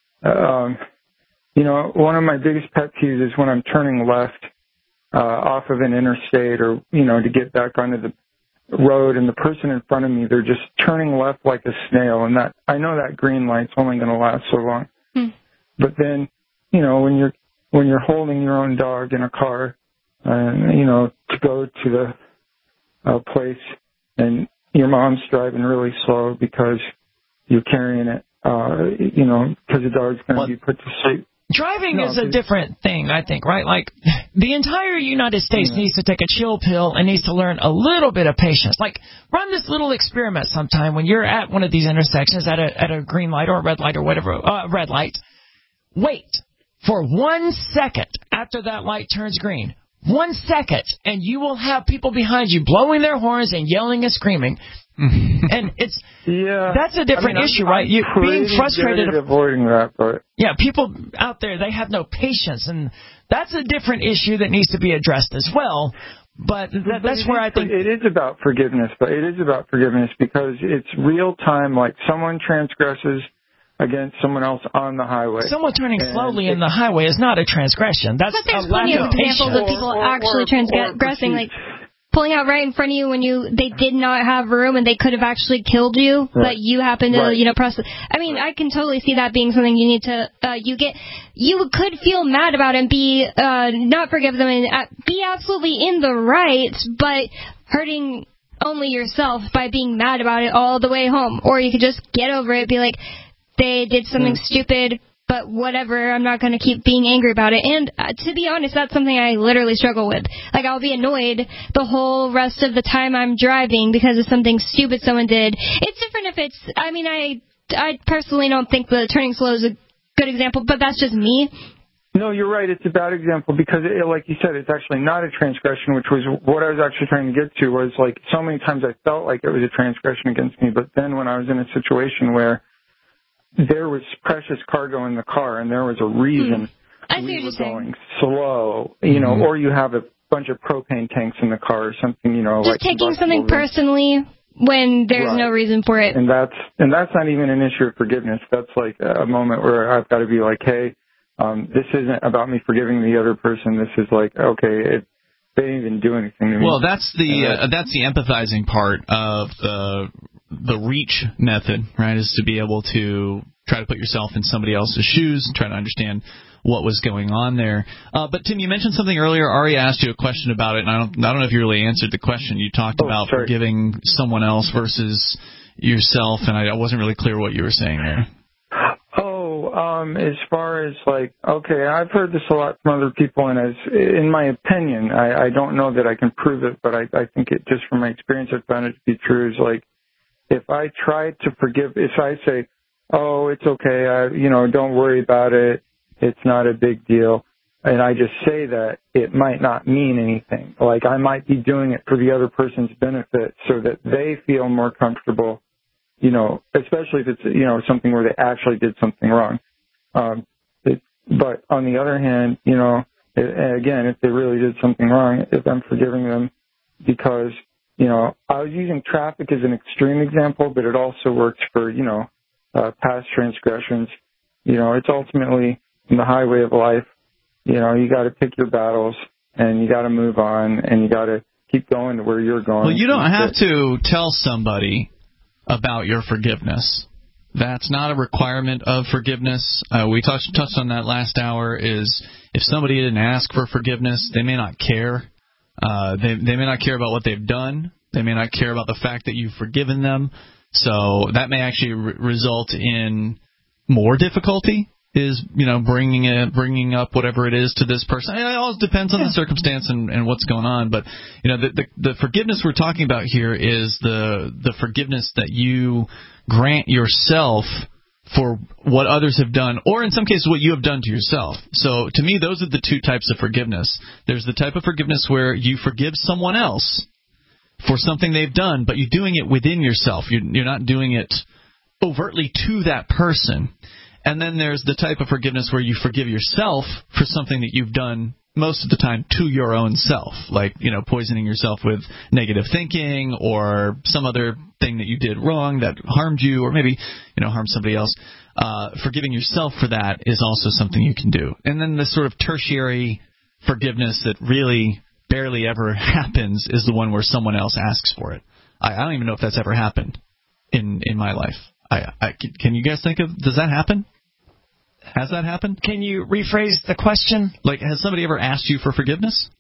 You know, one of my biggest pet peeves is when I'm turning left off of an interstate or, you know, to get back onto the road and the person in front of me, they're just turning left like a snail. And that, I know that green light's only going to last so long. But then, you know, when you're holding your own dog in a car, you know, to go to the place and your mom's driving really slow because you're carrying it, you know, because the dog's going to be put to sleep. Driving is a different thing, I think, right? Like, the entire United States needs to take a chill pill and needs to learn a little bit of patience. Like, run this little experiment sometime when you're at one of these intersections at a green light or a red light or whatever, red light. Wait for 1 second after that light turns green. 1 second, and you will have people behind you blowing their horns and yelling and screaming. And that's a different issue, right? You being frustrated good at avoiding that, but people out there, they have no patience, and that's a different issue that needs to be addressed as well. But that's where I think it is about forgiveness. But it is about forgiveness because it's real time. Like someone transgresses against someone else on the highway. Someone turning slowly in the highway is not a transgression. That's but there's plenty of examples of people actually transgressing, like pulling out right in front of you when they did not have room and they could have actually killed you, but you happen to, you know, press. I mean, I can totally see that being something you need to, you could feel mad about and be, not forgive them and be absolutely in the right, but hurting only yourself by being mad about it all the way home. Or you could just get over it, be like, they did something stupid, but whatever, I'm not going to keep being angry about it. And to be honest, that's something I literally struggle with. Like, I'll be annoyed the whole rest of the time I'm driving because of something stupid someone did. It's different if it's, I mean, I personally don't think the turning slow is a good example, but that's just me. No, you're right. It's a bad example because, like you said, it's actually not a transgression, which was what I was actually trying to get to was, like, so many times I felt like it was a transgression against me, but then when I was in a situation where there was precious cargo in the car, and there was a reason we were going slow, you know, or you have a bunch of propane tanks in the car or something, you know. Just like taking something personally when there's no reason for it. And that's not even an issue of forgiveness. That's like a moment where I've got to be like, hey, this isn't about me forgiving the other person. This is like, okay, they didn't even do anything to me. Well, that's the empathizing part of the reach method, right, is to be able to try to put yourself in somebody else's shoes and try to understand what was going on there. But, Tim, you mentioned something earlier. Ari asked you a question about it, and I don't know if you really answered the question. You talked about forgiving someone else versus yourself, and I wasn't really clear what you were saying there. As far as like, okay, I've heard this a lot from other people, and as in my opinion, I don't know that I can prove it, but I think it just from my experience I've found it to be true, is like, if I try to forgive, if I say, oh, it's okay, you know, don't worry about it, it's not a big deal, and I just say that, it might not mean anything. Like, I might be doing it for the other person's benefit so that they feel more comfortable, you know, especially if it's, you know, something where they actually did something wrong. But on the other hand, you know, again, if they really did something wrong, if I'm forgiving them because, you know, I was using traffic as an extreme example, but it also works for, you know, past transgressions. You know, it's ultimately in the highway of life. You know, you got to pick your battles and you got to move on and you got to keep going to where you're going. Well, you don't have to tell somebody about your forgiveness. That's not a requirement of forgiveness. We touched on that last hour, is if somebody didn't ask for forgiveness, they may not care They may not care about what they've done. They may not care about the fact that you've forgiven them. So that may actually result in more difficulty. Is bringing up whatever it is to this person. It all depends on the circumstance and what's going on. But the forgiveness we're talking about here is the forgiveness that you grant yourself for what others have done, or in some cases what you have done to yourself. So to me, those are the two types of forgiveness. There's the type of forgiveness where you forgive someone else for something they've done, but you're doing it within yourself. You're not doing it overtly to that person. And then there's the type of forgiveness where you forgive yourself for something that you've done most of the time to your own self, like, poisoning yourself with negative thinking or some other thing that you did wrong that harmed you or maybe, harmed somebody else. Forgiving yourself for that is also something you can do. And then the sort of tertiary forgiveness that really barely ever happens is the one where someone else asks for it. I don't even know if that's ever happened in my life. Can you guys think of, does that happen? Has that happened? Can you rephrase the question? Like, has somebody ever asked you for forgiveness?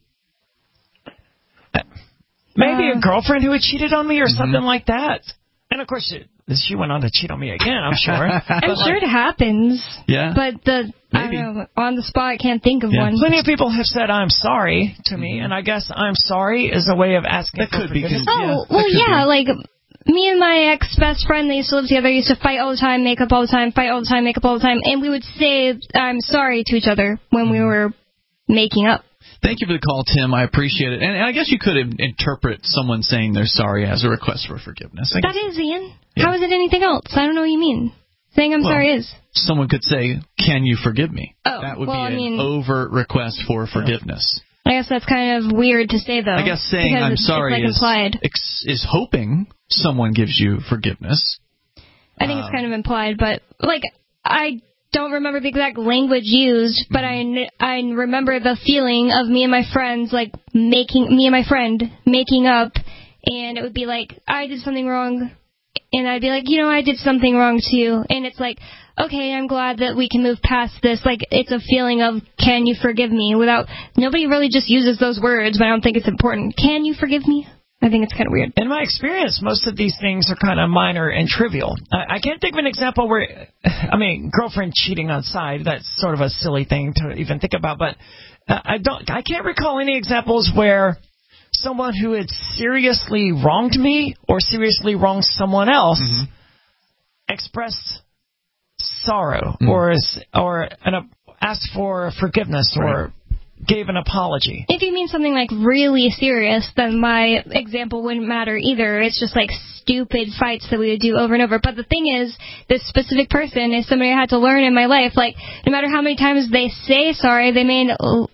Maybe a girlfriend who had cheated on me or something like that. And, of course, she went on to cheat on me again, I'm sure. I'm sure it happens. Yeah. But I don't know, on the spot, I can't think of one. Plenty of people have said I'm sorry to me, and I guess I'm sorry is a way of asking for forgiveness. Like... Me and my ex-best friend, they used to live together, used to fight all the time, make up all the time, fight all the time, make up all the time, and we would say I'm sorry to each other when we were making up. Thank you for the call, Tim. I appreciate it. And I guess you could interpret someone saying they're sorry as a request for forgiveness. That is, Ian. Yeah. How is it anything else? I don't know what you mean. Saying I'm sorry is. Someone could say, can you forgive me? Oh, that would be an overt request for forgiveness. I guess that's kind of weird to say, though. I guess saying I'm sorry is hoping someone gives you forgiveness. I think it's kind of implied, but, I don't remember the exact language used, but I remember the feeling of me and my friends, making up, and it would be like, I did something wrong, and I'd be like, I did something wrong too, and it's like, okay, I'm glad that we can move past this. It's a feeling of, can you forgive me? Nobody really just uses those words, but I don't think it's important. Can you forgive me? I think it's kind of weird. In my experience, most of these things are kind of minor and trivial. I can't think of an example where, girlfriend cheating on side, that's sort of a silly thing to even think about, but I can't recall any examples where someone who had seriously wronged me or seriously wronged someone else expressed sorrow or asked for forgiveness or gave an apology. If you mean something really serious, then my example wouldn't matter either. It's just stupid fights that we would do over and over. But the thing is, this specific person is somebody I had to learn in my life. No matter how many times they say sorry, they may, even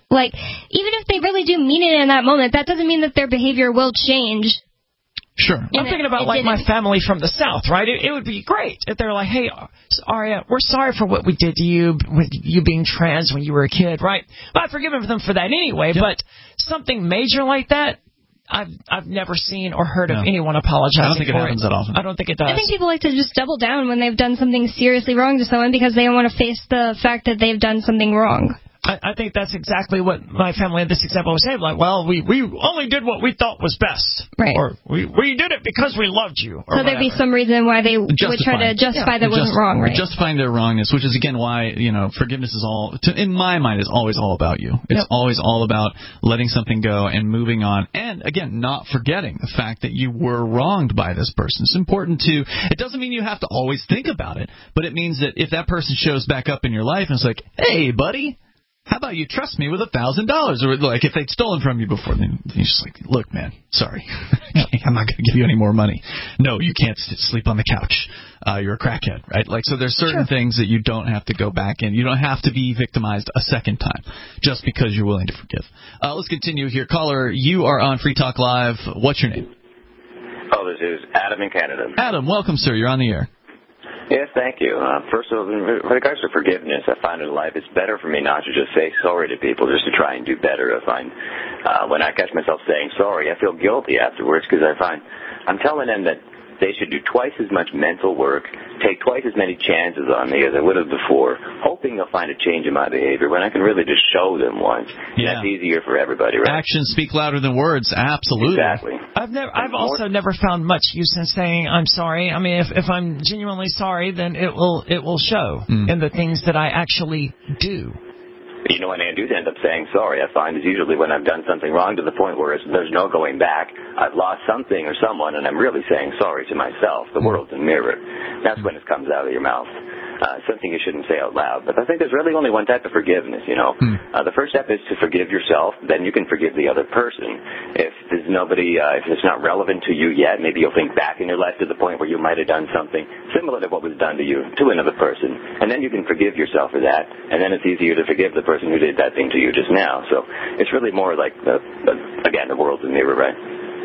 if they really do mean it in that moment, that doesn't mean that their behavior will change. Sure. I'm thinking about my family from the South, right? It would be great if they're like, hey, Aria, we're sorry for what we did to you with you being trans when you were a kid, right? But I've forgiven them for that anyway. Yep. But something major like that, I've never seen or heard of anyone apologizing for it. I don't think it happens that often. I don't think it does. I think people like to just double down when they've done something seriously wrong to someone because they don't want to face the fact that they've done something wrong. I think that's exactly what my family in this example was saying. We only did what we thought was best. Right. Or we did it because we loved you. So there'd be some reason why they would try to justify that wasn't wrong, right? Justifying their wrongness, which is, again, why, forgiveness is in my mind, is always all about you. It's always all about letting something go and moving on. And, again, not forgetting the fact that you were wronged by this person. It's important it doesn't mean you have to always think about it, but it means that if that person shows back up in your life and it's like, hey, buddy, how about you trust me with $1,000? Or if they'd stolen from you before, then you're just like, look, man, sorry. I'm not going to give you any more money. No, you can't sleep on the couch. You're a crackhead, right? So there's certain things that you don't have to go back in. You don't have to be victimized a second time just because you're willing to forgive. Let's continue here. Caller, you are on Free Talk Live. What's your name? Oh, this is Adam in Canada. Adam, welcome, sir. You're on the air. Yes, thank you. First of all, with regards to forgiveness, I find in life it's better for me not to just say sorry to people, just to try and do better. I find when I catch myself saying sorry, I feel guilty afterwards because I find I'm telling them that they should do twice as much mental work, take twice as many chances on me as I would have before, hoping they'll find a change in my behavior when I can really just show them once. Yeah. That's easier for everybody, right? Actions speak louder than words. Absolutely. Exactly. I've also never found much use in saying I'm sorry. I mean, if I'm genuinely sorry, then it will show in the things that I actually do. You know, when I do end up saying sorry, I find is usually when I've done something wrong to the point where there's no going back. I've lost something or someone, and I'm really saying sorry to myself. The world's a mirror. That's when it comes out of your mouth. Something you shouldn't say out loud. But I think there's really only one type of forgiveness, you know. The first step is to forgive yourself. Then you can forgive the other person. If there's nobody, if it's not relevant to you yet, maybe you'll think back in your life to the point where you might have done something similar to what was done to you, to another person. And then you can forgive yourself for that. And then it's easier to forgive the person who did that thing to you just now. So it's really more like, again, the world's a mirror, right?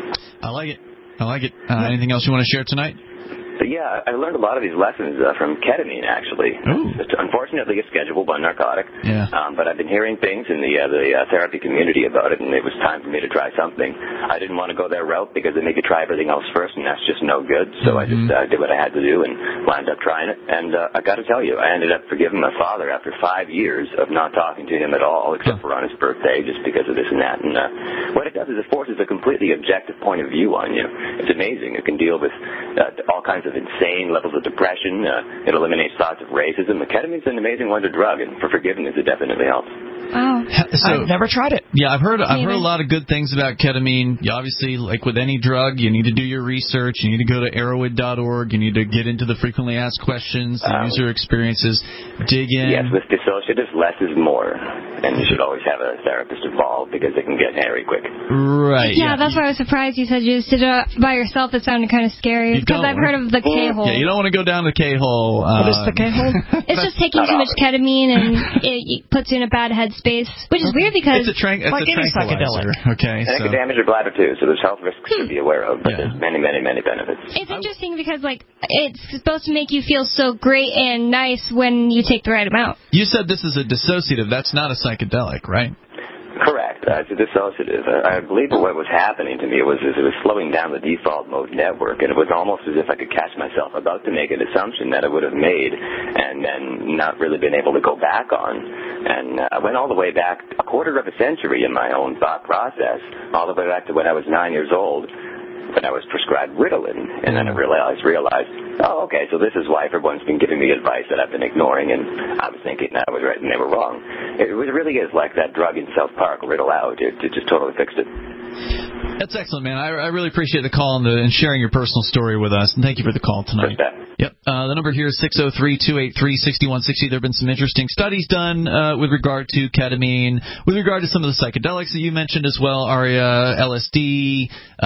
I like it. Anything else you want to share tonight? Yeah, I learned a lot of these lessons from ketamine, actually. It's unfortunately a schedulable narcotic, but I've been hearing things in the therapy community about it, and it was time for me to try something. I didn't want to go that route because they make you try everything else first, and that's just no good, so I just did what I had to do and wound up trying it. And I got to tell you, I ended up forgiving my father after 5 years of not talking to him at all, except for on his birthday, just because of this and that. And what it does is it forces a completely objective point of view on you. It's amazing. It can deal with all kinds of insane levels of depression. It eliminates thoughts of racism. Ketamine's an amazing wonder drug, and for forgiveness, it definitely helps. Oh, I've never tried it. Yeah, I've heard a lot of good things about ketamine. You obviously, like with any drug, you need to do your research. You need to go to Arrowhead.org. You need to get into the frequently asked questions, the user experiences, dig in. Yes, with dissociatives, less is more, and you should always have a therapist involved because it can get hairy quick. Right. Yeah, that's why I was surprised you said you just did it by yourself. It sounded kind of scary because I've heard of the K-hole. Yeah, you don't want to go down the K-hole. What is the K-hole? It's just taking too much ketamine and it puts you in a bad headspace, which is weird because it's a tranquilizer. Okay, and it can damage your bladder too, so there's health risks to be aware of, but there's many, many, many benefits. It's interesting because it's supposed to make you feel so great and nice when you take the right amount. You said this is a dissociative. That's not a psychedelic, right? Correct. It's a dissociative. I believe what was happening to me was it was slowing down the default mode network, and it was almost as if I could catch myself about to make an assumption that I would have made and then not really been able to go back on. And I went all the way back a quarter of a century in my own thought process, all the way back to when I was 9 years old, when I was prescribed Ritalin, and then I realized, oh, okay, so this is why everyone's been giving me advice that I've been ignoring, and I was thinking that I was right and they were wrong. It really is like that drug in South Park, Riddle Out. It just totally fixed it. That's excellent, man. I really appreciate the call and sharing your personal story with us, and thank you for the call tonight. Yep. The number here is 603-283-6160. There have been some interesting studies done with regard to ketamine, with regard to some of the psychedelics that you mentioned as well, Aria, LSD,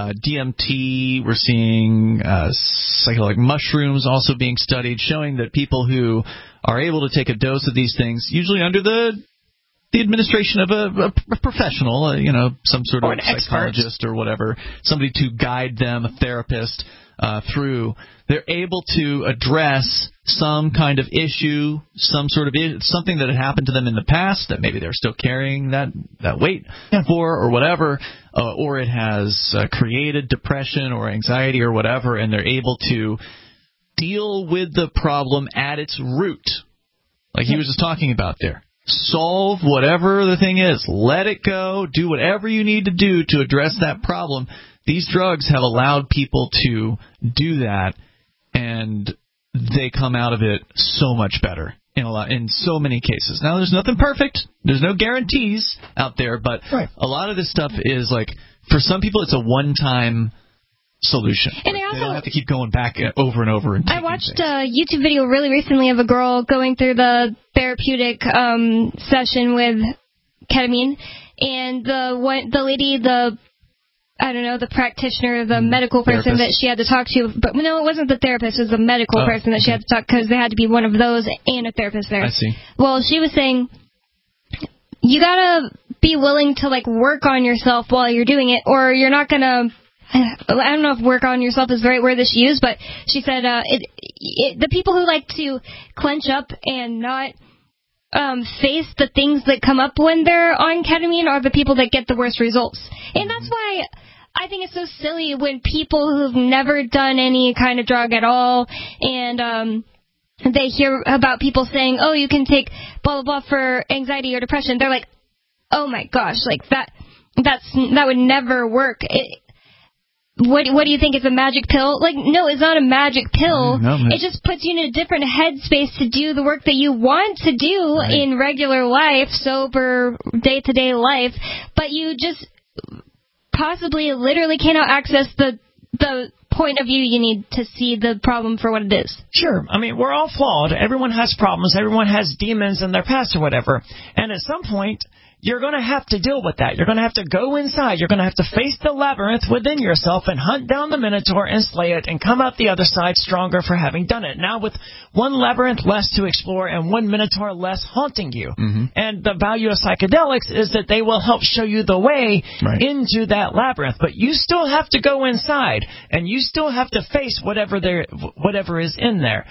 DMT. We're seeing psychedelic mushrooms also being studied, showing that people who are able to take a dose of these things, usually under the administration of a professional, some sort of psychologist or whatever, somebody to guide them, a therapist, through, they're able to address some kind of issue, some sort of something that had happened to them in the past that maybe they're still carrying that weight for or whatever, or it has created depression or anxiety or whatever, and they're able to deal with the problem at its root, like he was just talking about there. Solve whatever the thing is. Let it go. Do whatever you need to do to address that problem. These drugs have allowed people to do that, and they come out of it so much better in so many cases. Now, there's nothing perfect. There's no guarantees out there, but a lot of this stuff is like, for some people, it's a one-time solution. And they don't have to keep going back over and over. I watched a YouTube video really recently of a girl going through the therapeutic session with ketamine, and the lady, the practitioner, the medical person that she had to talk to, but no, it wasn't the therapist, it was the medical person that she had to talk, because there had to be one of those and a therapist there. I see. Well, she was saying, you gotta be willing to work on yourself while you're doing it, or you're not gonna. I don't know if work on yourself is the right word that she used, but she said the people who like to clench up and not face the things that come up when they're on ketamine are the people that get the worst results. And that's why I think it's so silly when people who've never done any kind of drug at all, and they hear about people saying, oh, you can take blah, blah, blah for anxiety or depression. They're like, oh, my gosh, like that would never work. What do you think? It's a magic pill? Like, no, it's not a magic pill. No, it just puts you in a different headspace to do the work that you want to do in regular life, sober, day-to-day life, but you just possibly literally cannot access the point of view you need to see the problem for what it is. Sure. I mean, we're all flawed. Everyone has problems. Everyone has demons in their past or whatever. And at some point, you're going to have to deal with that. You're going to have to go inside. You're going to have to face the labyrinth within yourself and hunt down the Minotaur and slay it and come out the other side stronger for having done it. Now with one labyrinth less to explore and one Minotaur less haunting you. Mm-hmm. And the value of psychedelics is that they will help show you the way into that labyrinth. But you still have to go inside, and you still have to face whatever is in there.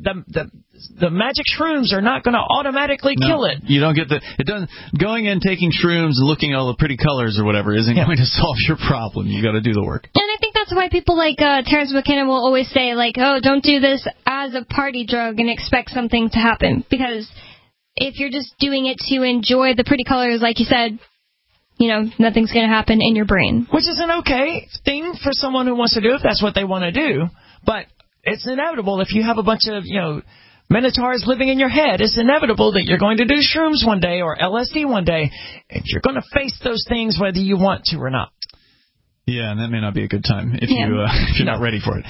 The magic shrooms are not going to automatically kill it. You don't get going in, taking shrooms, and looking at all the pretty colors or whatever isn't going to solve your problem. You got to do the work. And I think that's why people like Terrence McKenna will always say, like, oh, don't do this as a party drug and expect something to happen. Because if you're just doing it to enjoy the pretty colors, like you said, nothing's going to happen in your brain. Which is an okay thing for someone who wants to do if that's what they want to do. But it's inevitable if you have a bunch of, Minotaurs living in your head. It's inevitable that you're going to do shrooms one day or LSD one day, and you're going to face those things whether you want to or not. Yeah, and that may not be a good time if you're not ready for it.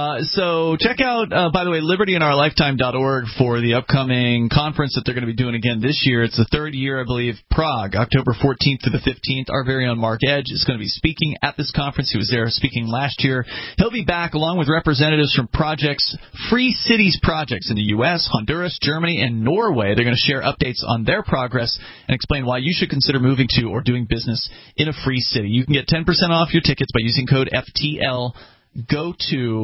So check out, by the way, libertyiноurlifetime.org for the upcoming conference that they're going to be doing again this year. It's the third year, I believe, Prague, October 14th to the 15th. Our very own Mark Edge is going to be speaking at this conference. He was there speaking last year. He'll be back along with representatives from Free Cities projects in the U.S., Honduras, Germany, and Norway. They're going to share updates on their progress and explain why you should consider moving to or doing business in a free city. You can get 10% off your tickets by using code FTL. Go to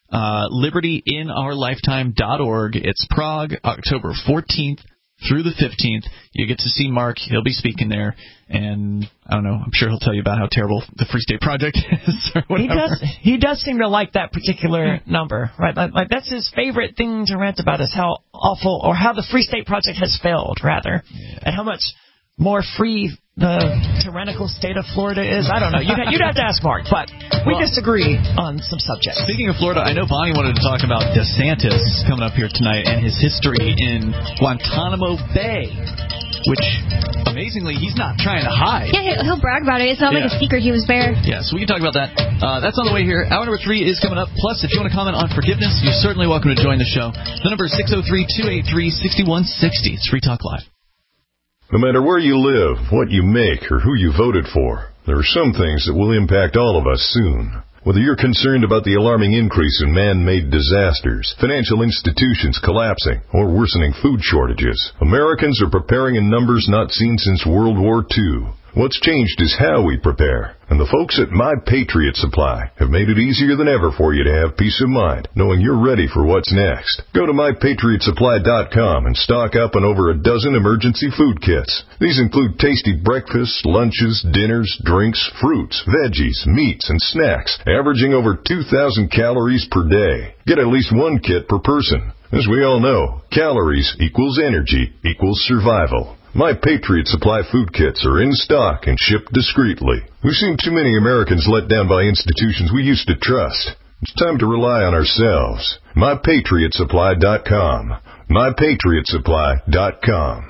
libertyiноurlifetime.org. It's Prague, October 14th through the 15th. You get to see Mark. He'll be speaking there. And, I don't know, I'm sure he'll tell you about how terrible the Free State Project is or whatever. He does seem to like that particular number, right? Like that's his favorite thing to rant about is how awful, or how the Free State Project has failed, rather. Yeah. And how much more free the tyrannical state of Florida is. I don't know. You'd have to ask Mark, but we disagree on some subjects. Speaking of Florida, I know Bonnie wanted to talk about DeSantis coming up here tonight and his history in Guantanamo Bay, which, amazingly, he's not trying to hide. Yeah, he'll brag about it. It's not like a secret he was there. Yeah, so we can talk about that. That's on the way here. Hour number 3 is coming up. Plus, if you want to comment on forgiveness, you're certainly welcome to join the show. The number is 603-283-6160. It's Free Talk Live. No matter where you live, what you make, or who you voted for, there are some things that will impact all of us soon. Whether you're concerned about the alarming increase in man-made disasters, financial institutions collapsing, or worsening food shortages, Americans are preparing in numbers not seen since World War II. What's changed is how we prepare. And the folks at My Patriot Supply have made it easier than ever for you to have peace of mind, knowing you're ready for what's next. Go to MyPatriotSupply.com and stock up on over a dozen emergency food kits. These include tasty breakfasts, lunches, dinners, drinks, fruits, veggies, meats, and snacks, averaging over 2,000 calories per day. Get at least one kit per person. As we all know, calories equals energy equals survival. My Patriot Supply food kits are in stock and shipped discreetly. We've seen too many Americans let down by institutions we used to trust. It's time to rely on ourselves. MyPatriotSupply.com. MyPatriotSupply.com.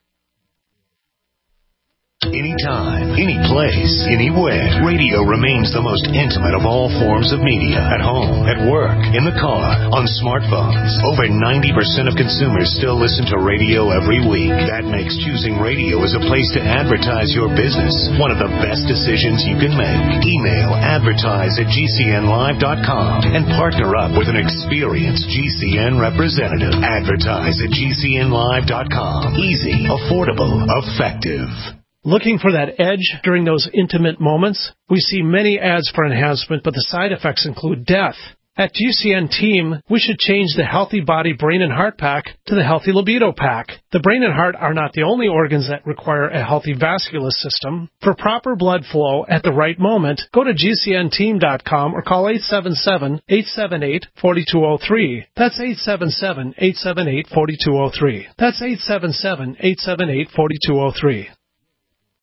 Anytime, any place, anywhere. Radio remains the most intimate of all forms of media. At home, at work, in the car, on smartphones. Over 90% of consumers still listen to radio every week. That makes choosing radio as a place to advertise your business one of the best decisions you can make. Email advertise@gcnlive.com and partner up with an experienced GCN representative. Advertise@gcnlive.com. Easy, affordable, effective. Looking for that edge during those intimate moments? We see many ads for enhancement, but the side effects include death. At GCN Team, we should change the Healthy Body, Brain, and Heart Pack to the Healthy Libido Pack. The brain and heart are not the only organs that require a healthy vascular system. For proper blood flow at the right moment, go to GCNteam.com or call 877-878-4203. That's 877-878-4203. That's 877-878-4203.